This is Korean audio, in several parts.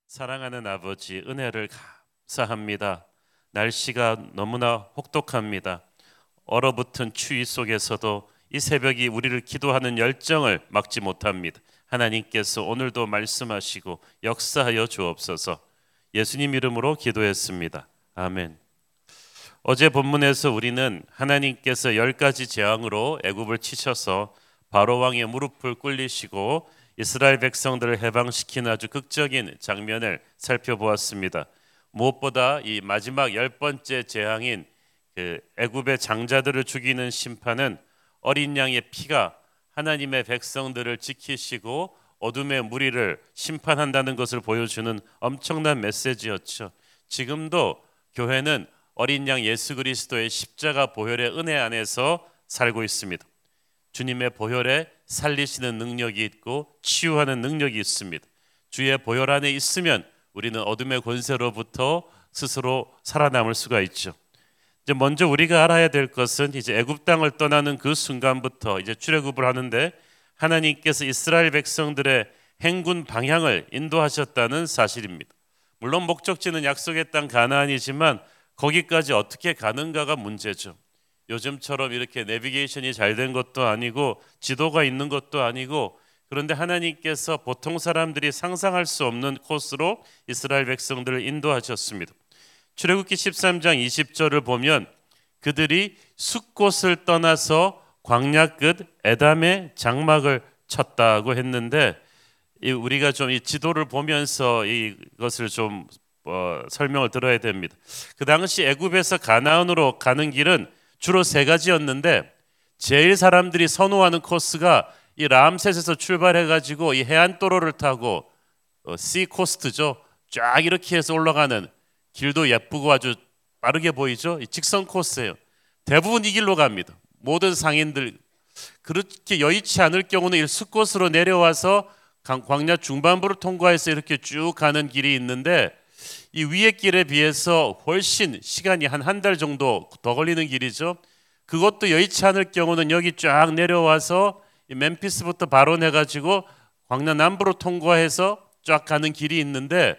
사랑하는 아버지, 은혜를 감사합니다. 날씨가 너무나 혹독합니다. 얼어붙은 추위 속에서도 이 새벽이 우리를 기도하는 열정을 막지 못합니다. 하나님께서 오늘도 말씀하시고 역사하여 주옵소서. 예수님 이름으로 기도했습니다. 아멘. 어제 본문에서 우리는 하나님께서 10가지 재앙으로 애굽을 치셔서 바로 왕의 무릎을 꿇리시고 이스라엘 백성들을 해방시키는 아주 극적인 장면을 살펴보았습니다. 무엇보다 이 마지막 10번째 재앙인 애굽의 장자들을 죽이는 심판은 어린 양의 피가 하나님의 백성들을 지키시고 어둠의 무리를 심판한다는 것을 보여주는 엄청난 메시지였죠. 지금도 교회는 어린 양 예수 그리스도의 십자가 보혈의 은혜 안에서 살고 있습니다. 주님의 보혈에 살리시는 능력이 있고 치유하는 능력이 있습니다. 주의 보혈 안에 있으면 우리는 어둠의 권세로부터 스스로 살아남을 수가 있죠. 이제 먼저 우리가 알아야 될 것은 이제 애굽 땅을 떠나는 그 순간부터 이제 출애굽을 하는데 하나님께서 이스라엘 백성들의 행군 방향을 인도하셨다는 사실입니다. 물론 목적지는 약속의 땅 가나안이지만 거기까지 어떻게 가는가가 문제죠. 요즘처럼 이렇게 내비게이션이 잘 된 것도 아니고 지도가 있는 것도 아니고, 그런데 하나님께서 보통 사람들이 상상할 수 없는 코스로 이스라엘 백성들을 인도하셨습니다. 출애굽기 13장 20절을 보면 그들이 숫곳을 떠나서 광야 끝 에담의 장막을 쳤다고 했는데, 우리가 좀 이 지도를 보면서 이것을 좀 설명을 들어야 됩니다. 그 당시 애굽에서 가나안으로 가는 길은 주로 세 가지였는데 제일 사람들이 선호하는 코스가 이 람셋에서 출발해가지고 이 해안도로를 타고 씨 코스트죠. 쫙 이렇게 해서 올라가는 길도 예쁘고 아주 빠르게 보이죠. 이 직선 코스예요. 대부분 이 길로 갑니다. 모든 상인들. 그렇게 여의치 않을 경우는 이 숲곳으로 내려와서 광야 중반부를 통과해서 이렇게 쭉 가는 길이 있는데, 이 위의 길에 비해서 훨씬 시간이 한 달 정도 더 걸리는 길이죠. 그것도 여의치 않을 경우는 여기 쫙 내려와서 멤피스부터 발원해가지고 광야 남부로 통과해서 쫙 가는 길이 있는데,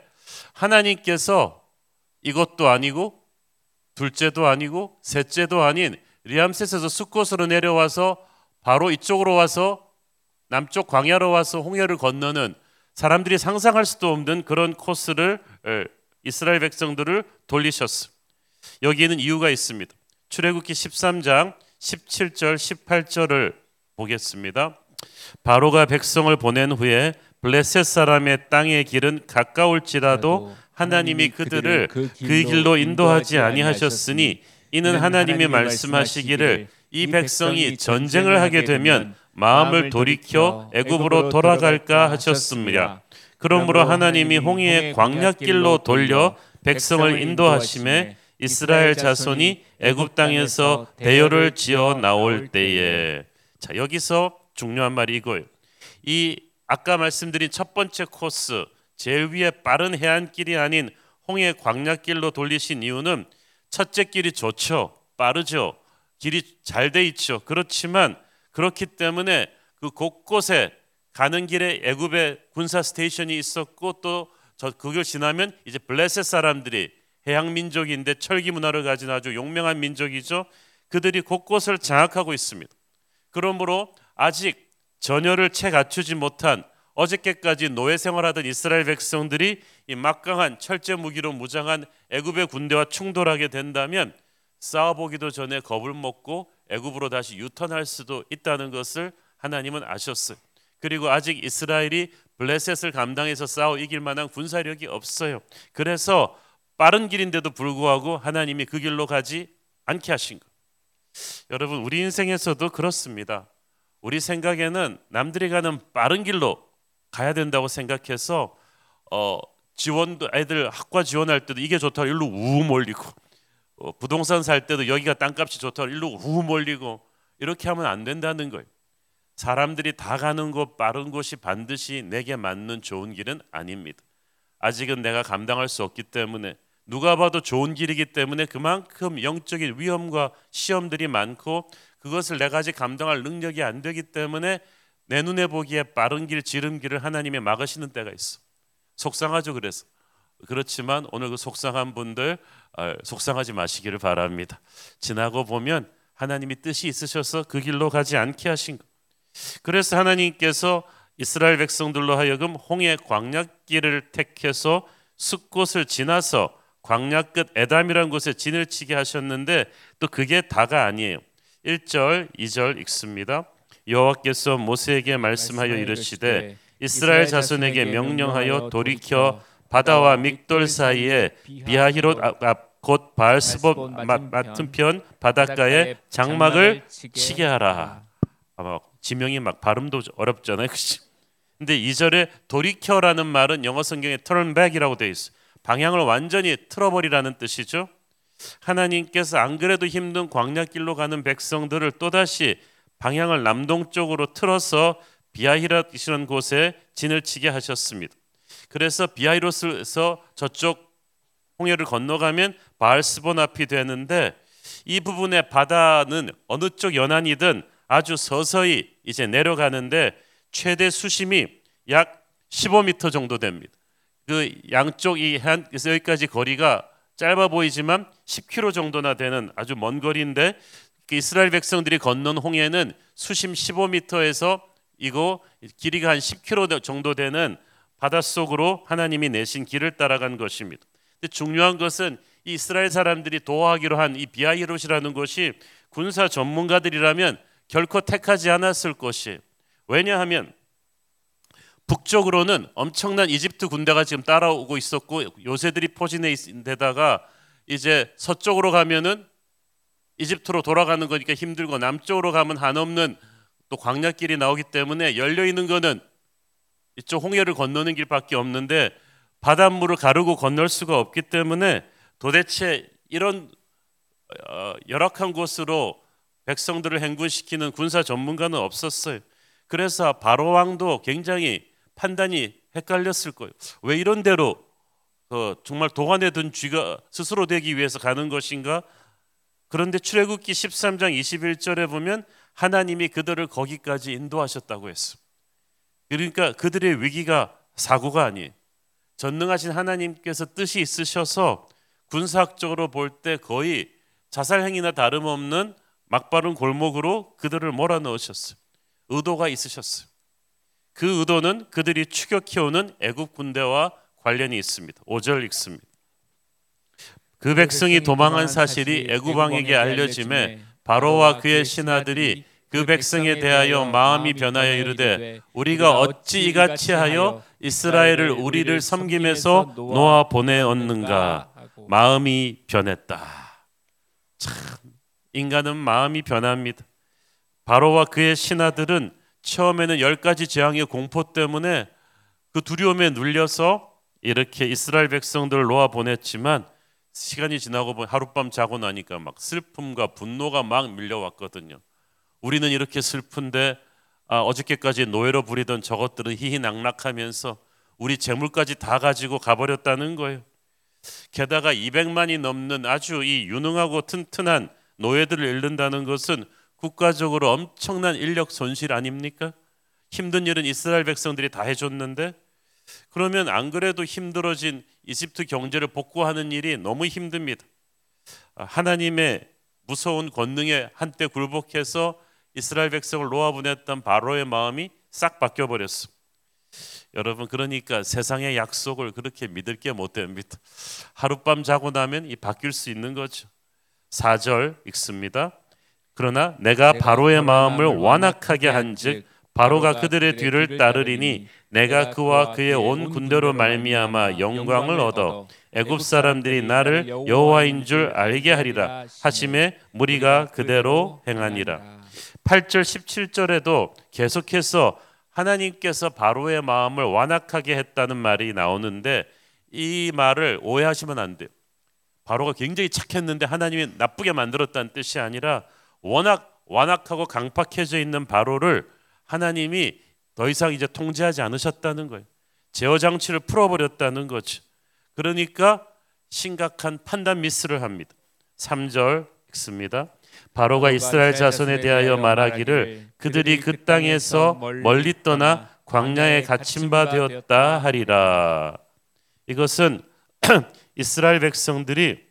하나님께서 이것도 아니고 둘째도 아니고 셋째도 아닌 람셋에서 숫곳으로 내려와서 바로 이쪽으로 와서 남쪽 광야로 와서 홍해를 건너는 사람들이 상상할 수도 없는 그런 코스를 이스라엘 백성들을 돌리셨습니다. 여기에는 이유가 있습니다. 출애굽기 13장 17절 18절을 보겠습니다. 바로가 백성을 보낸 후에 블레셋 사람의 땅의 길은 가까울지라도 하나님이 그들을 그 길로 인도하지 아니하셨으니 이는 하나님이 말씀하시기를 이 백성이 전쟁을 하게 되면 마음을 돌이켜 애굽으로 돌아갈까 하셨습니다. 그러므로 하나님이 홍해의 광야길로 돌려 백성을 인도하심에 이스라엘 자손이 애굽 땅에서 대열을 지어 나올 때에. 자, 여기서 중요한 말이 이거예요. 이 아까 말씀드린 첫 번째 코스, 제일 위에 빠른 해안길이 아닌 홍해 광야길로 돌리신 이유는 첫째 길이 좋죠, 빠르죠, 길이 잘 돼 있죠. 그렇지만 그렇기 때문에 그 곳곳에 가는 길에 애굽의 군사 스테이션이 있었고, 또 그걸 지나면 이제 블레셋 사람들이 해양 민족인데 철기 문화를 가진 아주 용맹한 민족이죠. 그들이 곳곳을 장악하고 있습니다. 그러므로 아직 전열을 채 갖추지 못한 어저께까지 노예 생활하던 이스라엘 백성들이 이 막강한 철제 무기로 무장한 애굽의 군대와 충돌하게 된다면 싸워보기도 전에 겁을 먹고 애굽으로 다시 유턴할 수도 있다는 것을 하나님은 아셨어요. 그리고 아직 이스라엘이 블레셋을 감당해서 싸워 이길 만한 군사력이 없어요. 그래서 빠른 길인데도 불구하고 하나님이 그 길로 가지 않게 하신 것. 여러분, 우리 인생에서도 그렇습니다. 우리 생각에는 남들이 가는 빠른 길로 가야 된다고 생각해서 지원도, 애들 학과 지원할 때도 이게 좋다고 일로 우 몰리고, 부동산 살 때도 여기가 땅값이 좋다고 일로 우 몰리고, 이렇게 하면 안 된다는 거예요. 사람들이 다 가는 곳, 빠른 곳이 반드시 내게 맞는 좋은 길은 아닙니다. 아직은 내가 감당할 수 없기 때문에, 누가 봐도 좋은 길이기 때문에 그만큼 영적인 위험과 시험들이 많고 그것을 내가 아직 감당할 능력이 안 되기 때문에 내 눈에 보기에 빠른 길, 지름길을 하나님이 막으시는 때가 있어. 속상하죠. 그래서 그렇지만 오늘 그 속상한 분들 속상하지 마시기를 바랍니다. 지나고 보면 하나님이 뜻이 있으셔서 그 길로 가지 않게 하신 것. 그래서 하나님께서 이스라엘 백성들로 하여금 홍해 광야길을 택해서 숲곳을 지나서 광야 끝 에담이라는 곳에 진을 치게 하셨는데 또 그게 다가 아니에요. 1절 2절 읽습니다. 여호와께서 모세에게 말씀하여 이르시되 이스라엘 자손에게 명령하여 돌이켜 바다와 믹돌 사이에 비하히롯 앞 곧 바알스봇 맞은편 바닷가에 장막을 치게 하라. 아마 지명이 막 발음도 어렵잖아요. 근데 2절에 돌이켜라는 말은 영어 성경에 turn back이라고 되어 있어요. 방향을 완전히 틀어버리라는 뜻이죠. 하나님께서 안 그래도 힘든 광야길로 가는 백성들을 또다시 방향을 남동쪽으로 틀어서 비하히롯이라는 곳에 진을 치게 하셨습니다. 그래서 비하히롯에서 저쪽 홍해를 건너가면 바알스본 앞이 되는데 이 부분의 바다는 어느 쪽 연안이든 아주 서서히 이제 내려가는데 최대 수심이 약 15m 정도 됩니다. 그 양쪽 이 해안에서 여기까지 거리가 짧아 보이지만 10km 정도나 되는 아주 먼 거리인데 이스라엘 백성들이 건넌 홍해는 수심 15m에서 이거 길이가 한 10km 정도 되는 바닷속으로 하나님이 내신 길을 따라간 것입니다. 근데 중요한 것은 이 이스라엘 사람들이 도하기로 한 이 비하히롯이라는 곳이 군사 전문가들이라면 결코 택하지 않았을 것이에요. 왜냐하면 북쪽으로는 엄청난 이집트 군대가 지금 따라오고 있었고 요새들이 포진해 있는 데다가 이제 서쪽으로 가면은 이집트로 돌아가는 거니까 힘들고 남쪽으로 가면 한없는 또 광야길이 나오기 때문에 열려 있는 거는 이쪽 홍해를 건너는 길밖에 없는데 바닷물을 가르고 건널 수가 없기 때문에 도대체 이런 열악한 곳으로 백성들을 행군시키는 군사 전문가는 없었어요. 그래서 바로 왕도 굉장히 판단이 헷갈렸을 거예요. 왜 이런 데로 정말 도관에 든 쥐가 스스로 되기 위해서 가는 것인가? 그런데 출애굽기 13장 21절에 보면 하나님이 그들을 거기까지 인도하셨다고 했어요. 그러니까 그들의 위기가 사고가 아니에요. 전능하신 하나님께서 뜻이 있으셔서 군사학적으로 볼 때 거의 자살행위나 다름없는 막바른 골목으로 그들을 몰아넣으셨어요. 의도가 있으셨어요. 그 의도는 그들이 추격해오는 애굽 군대와 관련이 있습니다. 5절 읽습니다. 그 백성이 도망한 사실이 애굽 왕에게 알려짐에 바로와 그의 신하들이 그 백성에 대하여 마음이 변하여 이르되 우리가 어찌 이같이 하여 이스라엘을 우리를 섬김에서 놓아 보내었는가. 마음이 변했다. 참 인간은 마음이 변합니다. 바로와 그의 신하들은 처음에는 10가지 재앙의 공포 때문에 그 두려움에 눌려서 이렇게 이스라엘 백성들을 놓아 보냈지만 시간이 지나고 보면 하룻밤 자고 나니까 막 슬픔과 분노가 막 밀려왔거든요. 우리는 이렇게 슬픈데 어저께까지 노예로 부리던 저것들은 희희낙낙하면서 우리 재물까지 다 가지고 가버렸다는 거예요. 게다가 200만이 넘는 아주 이 유능하고 튼튼한 노예들을 잃는다는 것은 국가적으로 엄청난 인력 손실 아닙니까? 힘든 일은 이스라엘 백성들이 다 해줬는데 그러면 안 그래도 힘들어진 이집트 경제를 복구하는 일이 너무 힘듭니다. 하나님의 무서운 권능에 한때 굴복해서 이스라엘 백성을 놓아보냈던 바로의 마음이 싹 바뀌어버렸어. 여러분 그러니까 세상의 약속을 그렇게 믿을 게 못 됩니다. 하룻밤 자고 나면 이 바뀔 수 있는 거죠. 4절 읽습니다. 그러나 내가 바로의 마음을 완악하게 한즉 바로가 그들의 뒤를 따르리니 내가 그와 그의 온 군대로 말미암아 영광을 얻어 애굽 사람들이 나를 여호와인 줄 알게 하리라 하심에 무리가 그대로 행하니라. 8절 17절에도 계속해서 하나님께서 바로의 마음을 완악하게 했다는 말이 나오는데 이 말을 오해하시면 안 돼요. 바로가 굉장히 착했는데 하나님이 나쁘게 만들었다는 뜻이 아니라 워낙 완악하고 강팍해져 있는 바로를 하나님이 더 이상 이제 통제하지 않으셨다는 거예요. 제어 장치를 풀어버렸다는 거죠. 그러니까 심각한 판단 미스를 합니다. 3절 읽습니다. 바로가 이스라엘 자손에 대하여 말하기를 그들이 그 땅에서 멀리 떠나 광야에 갇힌 바 되었다 하리라. 이것은 이스라엘 백성들이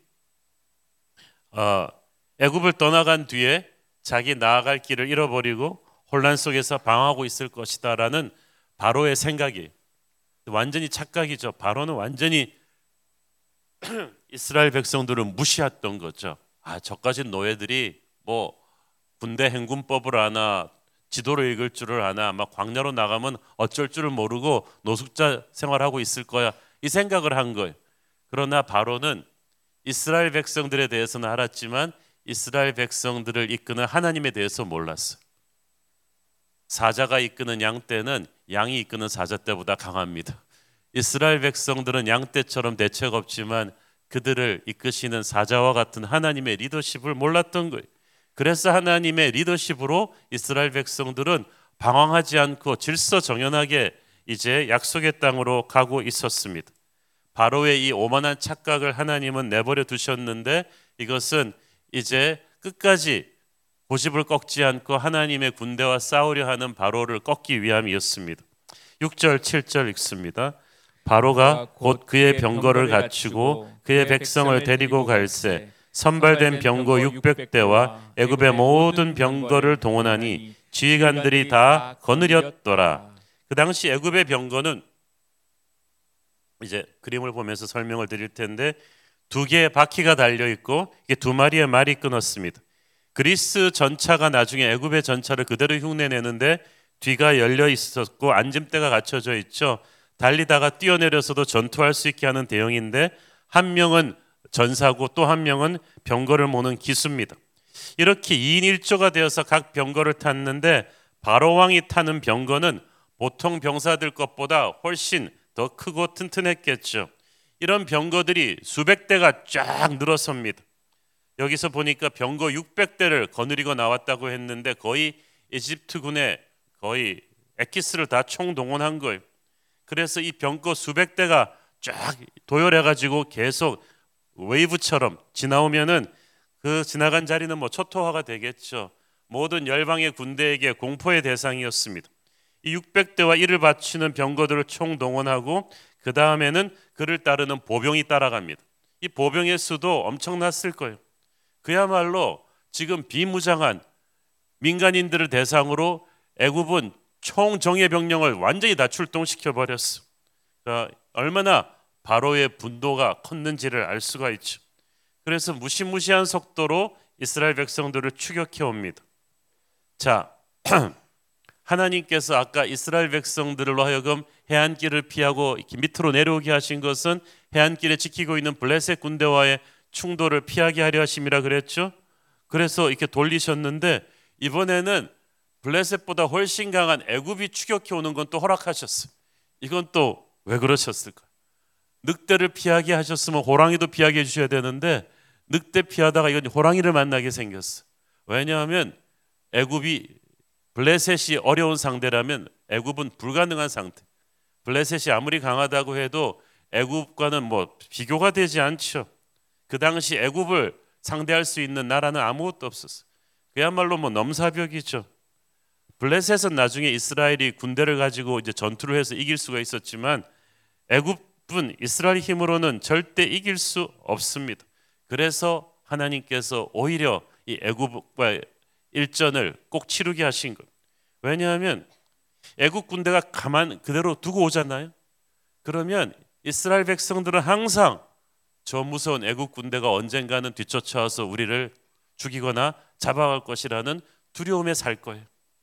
애굽을 떠나간 뒤에 자기 나아갈 길을 잃어버리고 혼란 속에서 방황하고 있을 것이다라는 바로의 생각이 완전히 착각이죠. 바로는 완전히 이스라엘 백성들을 무시했던 거죠. 저까지 노예들이 뭐 군대 행군법을 아나 지도를 읽을 줄을 아나 막 광야로 나가면 어쩔 줄을 모르고 노숙자 생활하고 있을 거야 이 생각을 한 거예요. 그러나 바로는 이스라엘 백성들에 대해서는 알았지만 이스라엘 백성들을 이끄는 하나님에 대해서 몰랐어요. 사자가 이끄는 양 떼는 양이 이끄는 사자 떼보다 강합니다. 이스라엘 백성들은 양 떼처럼 대책 없지만 그들을 이끄시는 사자와 같은 하나님의 리더십을 몰랐던 거예요. 그래서 하나님의 리더십으로 이스라엘 백성들은 방황하지 않고 질서정연하게 이제 약속의 땅으로 가고 있었습니다. 바로의 이 오만한 착각을 하나님은 내버려 두셨는데 이것은 이제 끝까지 고집을 꺾지 않고 하나님의 군대와 싸우려 하는 바로를 꺾기 위함이었습니다. 6절 7절 읽습니다. 바로가 곧 그의 병거를 갖추고 그의 백성을 데리고 갈새 선발된 병거 600대와 애굽의 모든 병거를 동원하니 지휘관들이 다 거느렸더라. 그 당시 애굽의 병거는 이제 그림을 보면서 설명을 드릴 텐데 두 개의 바퀴가 달려 있고 이게 두 마리의 말이 끊었습니다. 그리스 전차가 나중에 애굽의 전차를 그대로 흉내내는데 뒤가 열려 있었고 안짐대가 갖춰져 있죠. 달리다가 뛰어내려서도 전투할 수 있게 하는 대형인데 한 명은 전사고 또 한 명은 병거를 모는 기수입니다. 이렇게 2인 1조가 되어서 각 병거를 탔는데 바로 왕이 타는 병거는 보통 병사들 것보다 훨씬 더 크고 튼튼했겠죠. 이런 병거들이 수백 대가 쫙 늘어섭니다. 여기서 보니까 병거 600대를 거느리고 나왔다고 했는데 거의 이집트군의 거의 엑기스를 다 총동원한 거예요. 그래서 이 병거 수백 대가 쫙 도열해가지고 계속 웨이브처럼 지나오면은 그 지나간 자리는 뭐 초토화가 되겠죠. 모든 열방의 군대에게 공포의 대상이었습니다. 이 600대와 이를 바치는 병거들을 총동원하고 그 다음에는 그를 따르는 보병이 따라갑니다. 이 보병의 수도 엄청났을 거예요. 그야말로 지금 비무장한 민간인들을 대상으로 애굽은 총정예 병력을 완전히 다 출동시켜 버렸어. 그러니까 얼마나 바로의 분노가 컸는지를 알 수가 있죠. 그래서 무시무시한 속도로 이스라엘 백성들을 추격해 옵니다. 자, 하나님께서 아까 이스라엘 백성들로 하여금 해안길을 피하고 이렇게 밑으로 내려오게 하신 것은 해안길에 지키고 있는 블레셋 군대와의 충돌을 피하게 하려 하심이라 그랬죠. 그래서 이렇게 돌리셨는데 이번에는 블레셋보다 훨씬 강한 애굽이 추격해 오는 건 또 허락하셨어요. 이건 또 왜 그러셨을까? 늑대를 피하게 하셨으면 호랑이도 피하게 해주셔야 되는데 늑대 피하다가 이건 호랑이를 만나게 생겼어. 왜냐하면 애굽이 블레셋이 어려운 상대라면 애굽은 불가능한 상태. 블레셋이 아무리 강하다고 해도 애굽과는 뭐 비교가 되지 않죠. 그 당시 애굽을 상대할 수 있는 나라는 아무것도 없었어. 그야말로 뭐 넘사벽이죠. 블레셋은 나중에 이스라엘이 군대를 가지고 이제 전투를 해서 이길 수가 있었지만 애굽은 이스라엘 힘으로는 절대 이길 수 없습니다. 그래서 하나님께서 오히려 이 애굽과 일전을 꼭 치르게 하신 것. 왜냐하면 애굽 군대가 가만 그대로 두고 오잖아요. 그러면 이스라엘 백성들은 항상 저 무서운 애굽 군대가 언젠가는 뒤쫓아와서 우리를 죽이거나 잡아갈 것이라는 두려움에 살 거예요.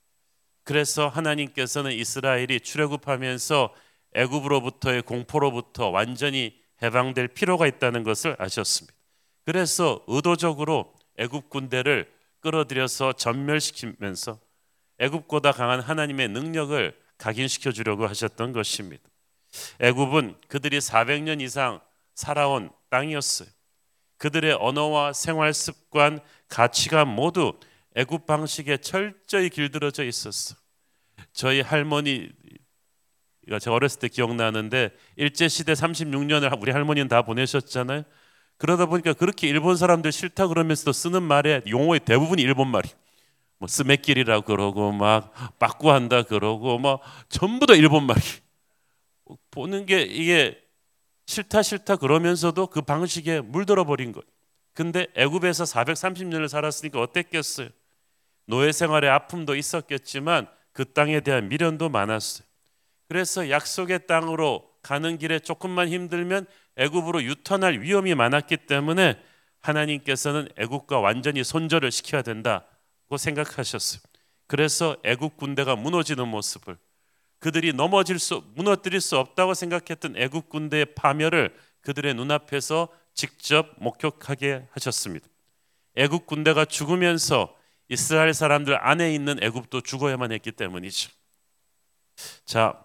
그래서 하나님께서는 이스라엘이 출애굽하면서 애굽으로부터의 공포로부터 완전히 해방될 필요가 있다는 것을 아셨습니다. 그래서 의도적으로 애굽 군대를 끌어들여서 전멸시키면서 애굽보다 강한 하나님의 능력을 각인시켜 주려고 하셨던 것입니다. 애굽은 그들이 400년 이상 살아온 땅이었어요. 그들의 언어와 생활 습관, 가치관 모두 애굽 방식에 철저히 길들여져 있었어. 저희 할머니가 제가 어렸을 때 기억나는데 일제시대 36년을 우리 할머니는 다 보내셨잖아요. 그러다 보니까 그렇게 일본 사람들 싫다 그러면서도 쓰는 말에 용어의 대부분이 일본 말이. 뭐 스매끼리라고 그러고 막 빠꾸한다 그러고 막 전부 다 일본 말이. 보는 게 이게 싫다 싫다 그러면서도 그 방식에 물들어 버린 거예요. 근데 애굽에서 430년을 살았으니까 어땠겠어요? 노예 생활의 아픔도 있었겠지만 그 땅에 대한 미련도 많았어요. 그래서 약속의 땅으로 가는 길에 조금만 힘들면 애굽으로 유턴할 위험이 많았기 때문에 하나님께서는 애굽과 완전히 손절을 시켜야 된다고 생각하셨어요. 그래서 애굽 군대가 무너지는 모습을, 그들이 무너뜨릴 수 없다고 생각했던 애굽 군대의 파멸을 그들의 눈앞에서 직접 목격하게 하셨습니다. 애굽 군대가 죽으면서 이스라엘 사람들 안에 있는 애굽도 죽어야만 했기 때문이죠. 자,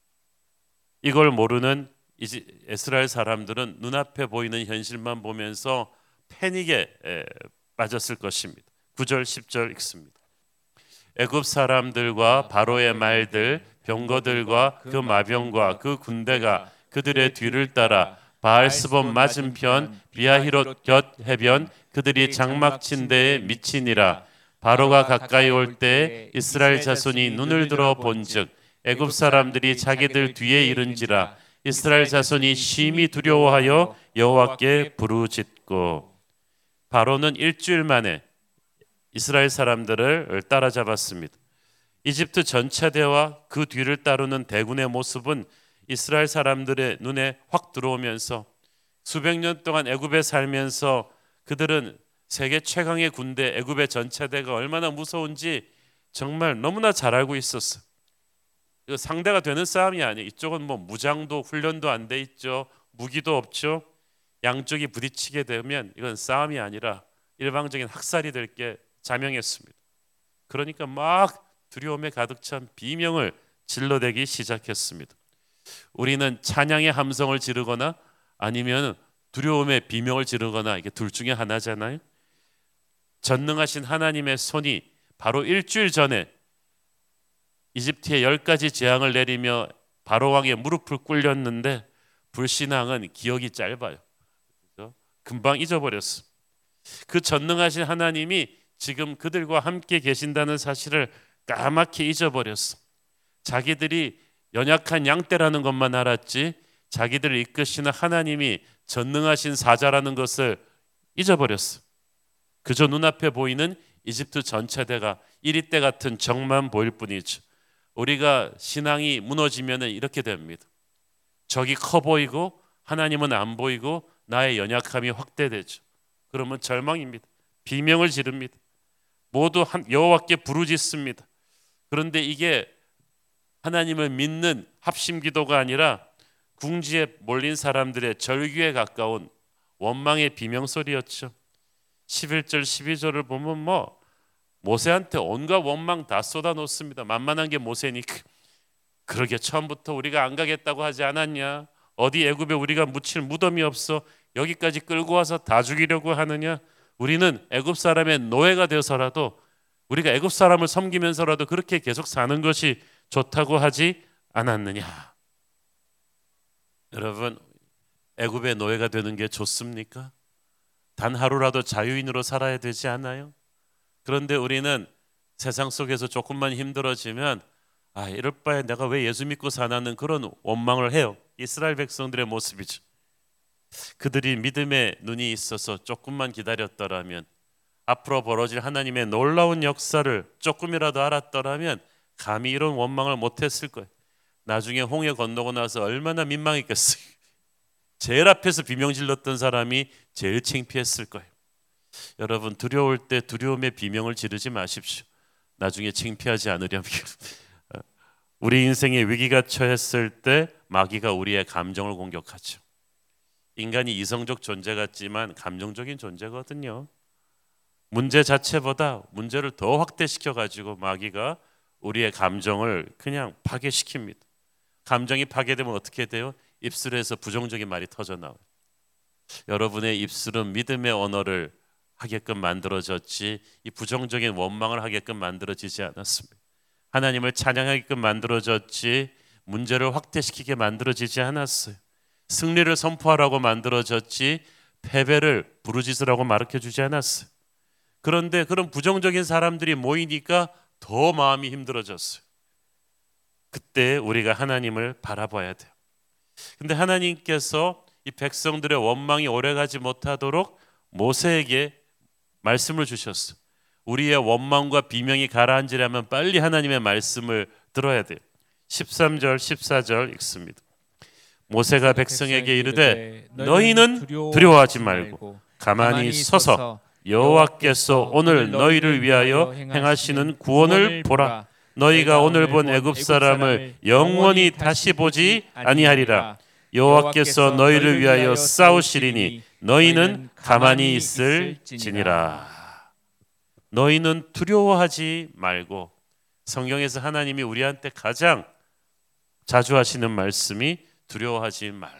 이걸 모르는 이스라엘 사람들은 눈앞에 보이는 현실만 보면서 패닉에 빠졌을 것입니다. 9절 10절 읽습니다. 애굽 사람들과 바로의 말들, 병거들과 그 마병과 그 군대가 그들의 뒤를 따라 바알스본 맞은편 비아히롯 곁 해변 그들이 장막 친 데에 미치니라. 바로가 가까이 올 때 이스라엘 자손이 눈을 들어 본즉 애굽 사람들이 자기들 뒤에 이른지라. 이스라엘 자손이 심히 두려워하여 여호와께 부르짖고. 바로는 일주일 만에 이스라엘 사람들을 따라잡았습니다. 이집트 전차대와 그 뒤를 따르는 대군의 모습은 이스라엘 사람들의 눈에 확 들어오면서 수백 년 동안 애굽에 살면서 그들은 세계 최강의 군대 애굽의 전차대가 얼마나 무서운지 정말 너무나 잘 알고 있었어. 이거 상대가 되는 싸움이 아니에요. 이쪽은 뭐 무장도 훈련도 안 돼 있죠. 무기도 없죠. 양쪽이 부딪히게 되면 이건 싸움이 아니라 일방적인 학살이 될 게 자명했습니다. 그러니까 막 두려움에 가득 찬 비명을 질러대기 시작했습니다. 우리는 찬양의 함성을 지르거나 아니면 두려움의 비명을 지르거나 이게 둘 중에 하나잖아요. 전능하신 하나님의 손이 바로 일주일 전에 이집트에 10가지 재앙을 내리며 바로 왕의 무릎을 꿇렸는데 불신앙은 기억이 짧아요. 그렇죠? 금방 잊어버렸어. 그 전능하신 하나님이 지금 그들과 함께 계신다는 사실을 까맣게 잊어버렸어. 자기들이 연약한 양떼라는 것만 알았지 자기들을 이끄시는 하나님이 전능하신 사자라는 것을 잊어버렸어. 그저 눈앞에 보이는 이집트 전체대가 이리떼 같은 적만 보일 뿐이죠. 우리가 신앙이 무너지면 이렇게 됩니다. 적이 커 보이고 하나님은 안 보이고 나의 연약함이 확대되죠. 그러면 절망입니다. 비명을 지릅니다. 모두 여호와께 부르짖습니다. 그런데 이게 하나님을 믿는 합심기도가 아니라 궁지에 몰린 사람들의 절규에 가까운 원망의 비명소리였죠. 11절 12절을 보면 뭐 모세한테 온갖 원망 다 쏟아놓습니다. 만만한 게 모세니까. 그러게 처음부터 우리가 안 가겠다고 하지 않았냐? 어디 애굽에 우리가 묻힐 무덤이 없어 여기까지 끌고 와서 다 죽이려고 하느냐? 우리는 애굽 사람의 노예가 되어서라도 우리가 애굽 사람을 섬기면서라도 그렇게 계속 사는 것이 좋다고 하지 않았느냐? 여러분, 애굽의 노예가 되는 게 좋습니까? 단 하루라도 자유인으로 살아야 되지 않아요? 그런데 우리는 세상 속에서 조금만 힘들어지면 이럴 바에 내가 왜 예수 믿고 사나는 그런 원망을 해요. 이스라엘 백성들의 모습이죠. 그들이 믿음의 눈이 있어서 조금만 기다렸더라면, 앞으로 벌어질 하나님의 놀라운 역사를 조금이라도 알았더라면 감히 이런 원망을 못했을 거예요. 나중에 홍해 건너고 나서 얼마나 민망했겠어요. 제일 앞에서 비명 질렀던 사람이 제일 창피했을 거예요. 여러분, 두려울 때 두려움의 비명을 지르지 마십시오. 나중에 창피하지 않으려면. 우리 인생에 위기가 처했을 때 마귀가 우리의 감정을 공격하죠. 인간이 이성적 존재 같지만 감정적인 존재거든요. 문제 자체보다 문제를 더 확대시켜 가지고 마귀가 우리의 감정을 그냥 파괴시킵니다. 감정이 파괴되면 어떻게 돼요? 입술에서 부정적인 말이 터져 나와요. 여러분의 입술은 믿음의 언어를 하게끔 만들어졌지 이 부정적인 원망을 하게끔 만들어지지 않았습니다. 하나님을 찬양하게끔 만들어졌지 문제를 확대시키게 만들어지지 않았어요. 승리를 선포하라고 만들어졌지 패배를 부르짖으라고 가르쳐주지 않았어요. 그런데 그런 부정적인 사람들이 모이니까 더 마음이 힘들어졌어요. 그때 우리가 하나님을 바라봐야 돼요. 근데 하나님께서 이 백성들의 원망이 오래가지 못하도록 모세에게 말씀을 주셨어. 우리의 원망과 비명이 가라앉으려면 빨리 하나님의 말씀을 들어야 돼요. 13절 14절 읽습니다. 모세가 백성에게 이르되 너희는 두려워하지 말고 가만히 서서 여호와께서 오늘 너희를 위하여 행하시는 구원을 보라. 너희가 오늘 본 애굽 사람을 영원히 다시 보지 아니하리라. 여호와께서 너희를 위하여 싸우시리니 너희는 가만히 있을지니라. 너희는 두려워하지 말고, 성경에서 하나님이 우리한테 가장 자주 하시는 말씀이 두려워하지 말라.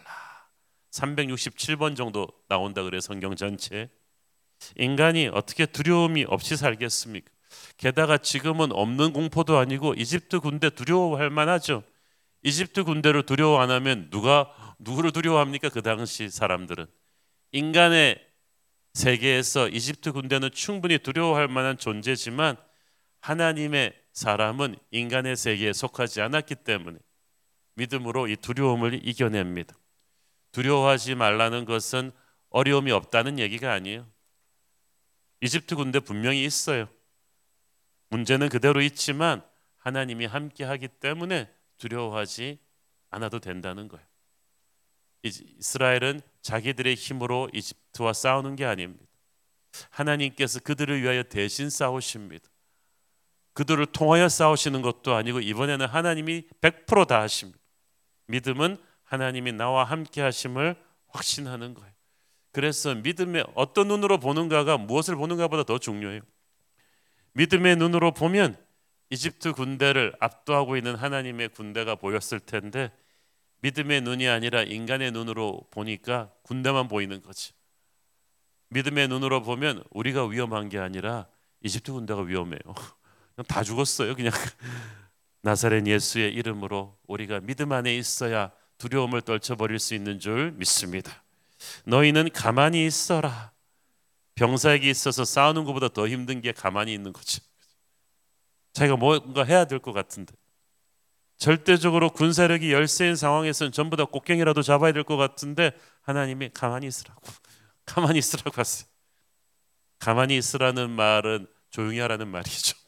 367번 정도 나온다 그래 성경 전체. 인간이 어떻게 두려움이 없이 살겠습니까? 게다가 지금은 없는 공포도 아니고 이집트 군대 두려워할 만하죠. 이집트 군대를 두려워 안 하면 누구를 두려워합니까? 그 당시 사람들은. 인간의 세계에서 이집트 군대는 충분히 두려워할 만한 존재지만 하나님의 사람은 인간의 세계에 속하지 않았기 때문에 믿음으로 이 두려움을 이겨냅니다. 두려워하지 말라는 것은 어려움이 없다는 얘기가 아니에요. 이집트 군대 분명히 있어요. 문제는 그대로 있지만 하나님이 함께 하기 때문에 두려워하지 않아도 된다는 거예요. 이스라엘은 자기들의 힘으로 이집트와 싸우는 게 아닙니다. 하나님께서 그들을 위하여 대신 싸우십니다. 그들을 통하여 싸우시는 것도 아니고 이번에는 하나님이 100% 다 하십니다. 믿음은 하나님이 나와 함께 하심을 확신하는 거예요. 그래서 믿음의 어떤 눈으로 보는가가 무엇을 보는가보다 더 중요해요. 믿음의 눈으로 보면 이집트 군대를 압도하고 있는 하나님의 군대가 보였을 텐데 믿음의 눈이 아니라 인간의 눈으로 보니까 군대만 보이는 거지. 믿음의 눈으로 보면 우리가 위험한 게 아니라 이집트 군대가 위험해요. 다 죽었어요. 그냥 나사렛 예수의 이름으로 우리가 믿음 안에 있어야 두려움을 떨쳐버릴 수 있는 줄 믿습니다. 너희는 가만히 있어라. 병사에게 있어서 싸우는 것보다 더 힘든 게 가만히 있는 거죠. 자기가 뭔가 해야 될 것 같은데 절대적으로 군사력이 열세인 상황에서는 전부 다 곡괭이라도 잡아야 될 것 같은데 하나님이 가만히 있으라고 하세요. 가만히 있으라는 말은 조용히 하라는 말이죠.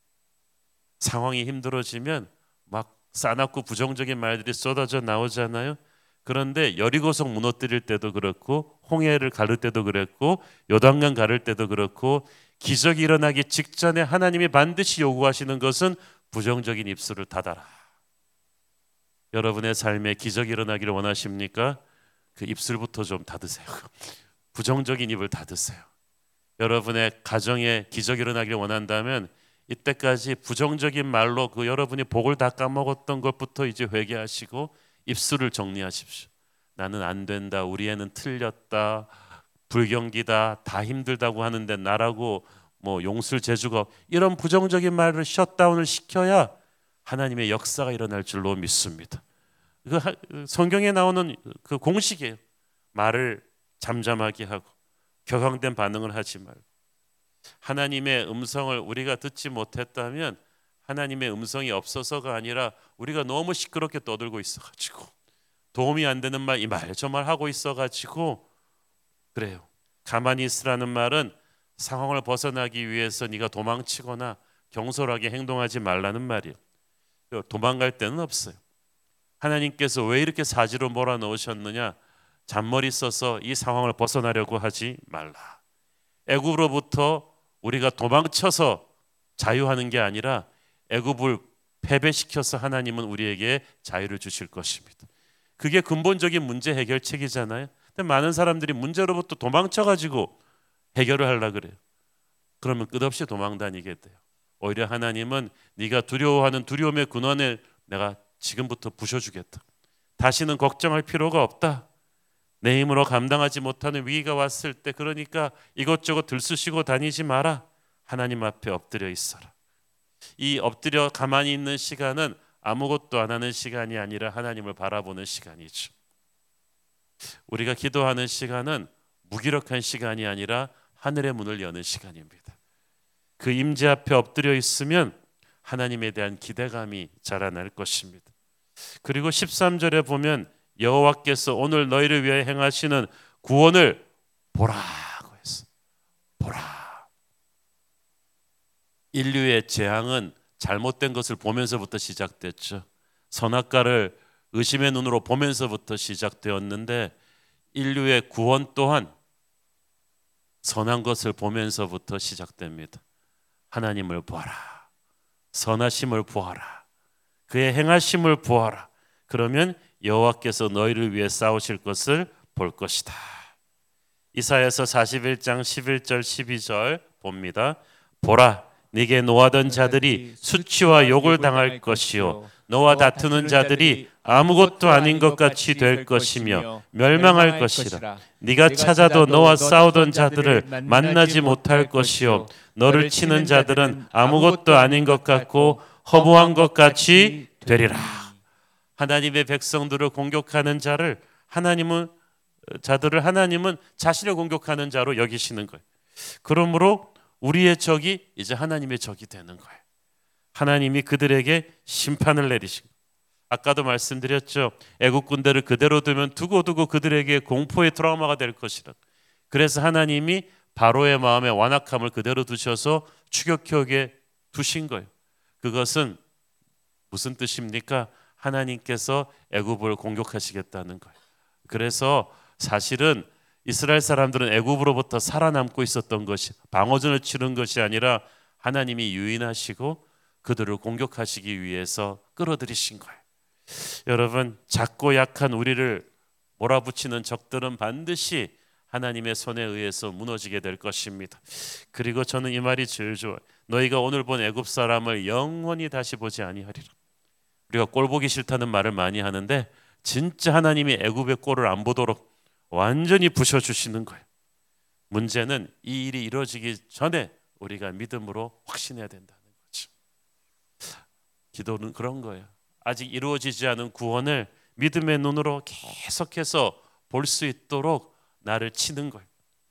상황이 힘들어지면 막 싸납고 부정적인 말들이 쏟아져 나오잖아요. 그런데 여리고성 무너뜨릴 때도 그렇고 홍해를 가를 때도 그랬고 요단강 가를 때도 그렇고 기적이 일어나기 직전에 하나님이 반드시 요구하시는 것은 부정적인 입술을 닫아라. 여러분의 삶에 기적이 일어나기를 원하십니까? 그 입술부터 좀 닫으세요. 부정적인 입을 닫으세요. 여러분의 가정에 기적이 일어나기를 원한다면 이때까지 부정적인 말로 그 여러분이 복을 다 까먹었던 것부터 이제 회개하시고 입술을 정리하십시오. 나는 안 된다. 우리 애는 틀렸다. 불경기다. 다 힘들다고 하는데 나라고 뭐 용술 재주가 이런 부정적인 말을 셧다운을 시켜야 하나님의 역사가 일어날 줄로 믿습니다. 그 성경에 나오는 그 공식이에요. 말을 잠잠하게 하고 격앙된 반응을 하지 말고 하나님의 음성을 우리가 듣지 못했다면 하나님의 음성이 없어서가 아니라 우리가 너무 시끄럽게 떠들고 있어가지고 도움이 안 되는 말 이 말 저 말 하고 있어가지고 그래요. 가만히 있으라는 말은 상황을 벗어나기 위해서 네가 도망치거나 경솔하게 행동하지 말라는 말이에요. 도망갈 데는 없어요. 하나님께서 왜 이렇게 사지로 몰아넣으셨느냐? 잔머리 써서 이 상황을 벗어나려고 하지 말라. 애굽으로부터 우리가 도망쳐서 자유하는 게 아니라 애굽을 패배시켜서 하나님은 우리에게 자유를 주실 것입니다. 그게 근본적인 문제 해결책이잖아요. 근데 많은 사람들이 문제로부터 도망쳐가지고 해결을 하려고 그래요. 그러면 끝없이 도망 다니게 돼요. 오히려 하나님은 네가 두려워하는 두려움의 근원을 내가 지금부터 부셔주겠다. 다시는 걱정할 필요가 없다. 내 힘으로 감당하지 못하는 위기가 왔을 때 그러니까 이것저것 들쑤시고 다니지 마라. 하나님 앞에 엎드려 있어라. 이 엎드려 가만히 있는 시간은 아무것도 안 하는 시간이 아니라 하나님을 바라보는 시간이죠. 우리가 기도하는 시간은 무기력한 시간이 아니라 하늘의 문을 여는 시간입니다. 그 임재 앞에 엎드려 있으면 하나님에 대한 기대감이 자라날 것입니다. 그리고 13절에 보면 여호와께서 오늘 너희를 위해 행하시는 구원을 보라고 했어. 보라. 인류의 재앙은 잘못된 것을 보면서부터 시작됐죠. 선악과를 의심의 눈으로 보면서부터 시작되었는데 인류의 구원 또한 선한 것을 보면서부터 시작됩니다. 하나님을 보아라. 선하심을 보아라. 그의 행하심을 보아라. 그러면 여호와께서 너희를 위해 싸우실 것을 볼 것이다. 이사야서 41장 11절 12절 봅니다. 보라, 네게 노하던 자들이 수치와 욕을 당할 것이요 너와 다투는 자들이 아무것도 아닌 것 같이 될 것이며 멸망할 것이라. 네가 찾아도 너와 싸우던 자들을 만나지 못할 것이요 너를 치는 자들은 아무것도 아닌 것 같고 허무한 것 같이 되리라. 하나님의 백성들을 공격하는 하나님은 자신을 공격하는 자로 여기시는 거예요. 그러므로 우리의 적이 이제 하나님의 적이 되는 거예요. 하나님이 그들에게 심판을 내리시고, 아까도 말씀드렸죠. 애국 군대를 그대로 두면 두고두고 그들에게 공포의 트라우마가 될 것이라. 그래서 하나님이 바로의 마음에 완악함을 그대로 두셔서 추격하게 두신 거예요. 그것은 무슨 뜻입니까? 하나님께서 애굽을 공격하시겠다는 거예요. 그래서 사실은 이스라엘 사람들은 애굽으로부터 살아남고 있었던 것이 방어전을 치른 것이 아니라 하나님이 유인하시고 그들을 공격하시기 위해서 끌어들이신 거예요. 여러분, 작고 약한 우리를 몰아붙이는 적들은 반드시 하나님의 손에 의해서 무너지게 될 것입니다. 그리고 저는 이 말이 제일 좋아요. 너희가 오늘 본 애굽 사람을 영원히 다시 보지 아니하리라. 우리가 꼴 보기 싫다는 말을 많이 하는데 진짜 하나님이 애굽의 꼴을 안 보도록 완전히 부셔주시는 거예요. 문제는 이 일이 이루어지기 전에 우리가 믿음으로 확신해야 된다는 거죠. 기도는 그런 거예요. 아직 이루어지지 않은 구원을 믿음의 눈으로 계속해서 볼 수 있도록 나를 치는 거예요.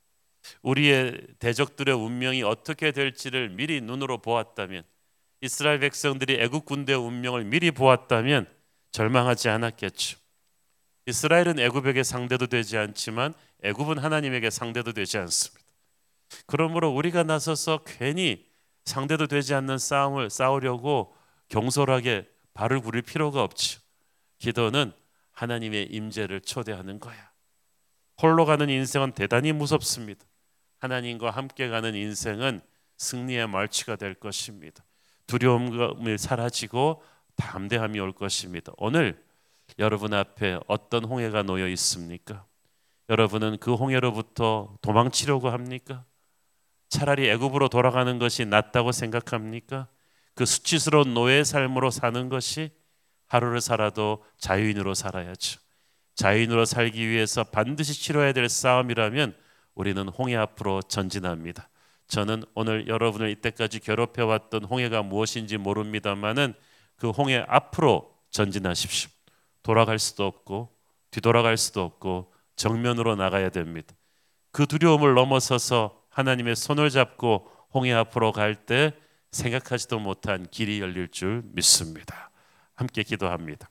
우리의 대적들의 운명이 어떻게 될지를 미리 눈으로 보았다면, 이스라엘 백성들이 애국 군대의 운명을 미리 보았다면 절망하지 않았겠죠. 이스라엘은 애굽에게 상대도 되지 않지만 애굽은 하나님에게 상대도 되지 않습니다. 그러므로 우리가 나서서 괜히 상대도 되지 않는 싸움을 싸우려고 경솔하게 발을 굴릴 필요가 없죠. 기도는 하나님의 임재를 초대하는 거야. 홀로 가는 인생은 대단히 무섭습니다. 하나님과 함께 가는 인생은 승리의 말치가 될 것입니다. 두려움이 사라지고 담대함이 올 것입니다. 오늘 여러분 앞에 어떤 홍해가 놓여 있습니까? 여러분은 그 홍해로부터 도망치려고 합니까? 차라리 애굽으로 돌아가는 것이 낫다고 생각합니까? 그 수치스러운 노예의 삶으로 사는 것이, 하루를 살아도 자유인으로 살아야죠. 자유인으로 살기 위해서 반드시 치러야 될 싸움이라면 우리는 홍해 앞으로 전진합니다. 저는 오늘 여러분을 이때까지 괴롭혀왔던 홍해가 무엇인지 모릅니다만은 그 홍해 앞으로 전진하십시오. 돌아갈 수도 없고 뒤돌아갈 수도 없고 정면으로 나가야 됩니다. 그 두려움을 넘어서서 하나님의 손을 잡고 홍해 앞으로 갈 때 생각하지도 못한 길이 열릴 줄 믿습니다. 함께 기도합니다.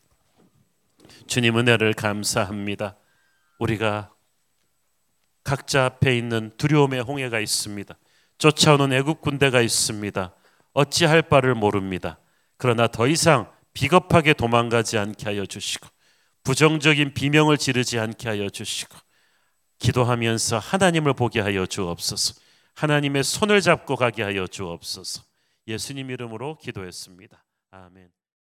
주님, 은혜를 감사합니다. 우리가 각자 앞에 있는 두려움의 홍해가 있습니다. 쫓아오는 애국 군대가 있습니다. 어찌할 바를 모릅니다. 그러나 더 이상 비겁하게 도망가지 않게 하여 주시고 부정적인 비명을 지르지 않게 하여 주시고 기도하면서 하나님을 보게 하여 주옵소서. 하나님의 손을 잡고 가게 하여 주옵소서. 예수님 이름으로 기도했습니다. 아멘.